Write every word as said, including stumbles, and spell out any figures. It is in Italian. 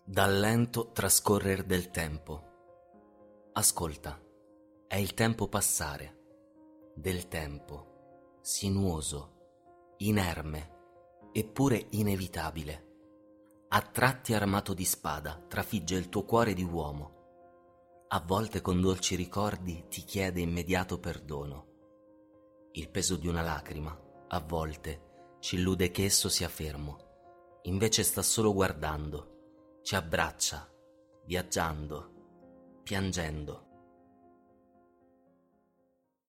Dal lento trascorrer del tempo. Ascolta, è il tempo passare, del tempo, sinuoso, inerme, eppure inevitabile. A tratti armato di spada trafigge il tuo cuore di uomo. A volte con dolci ricordi ti chiede immediato perdono. Il peso di una lacrima, a volte, ci illude che esso sia fermo, invece sta solo guardando. Ci abbraccia, viaggiando, piangendo.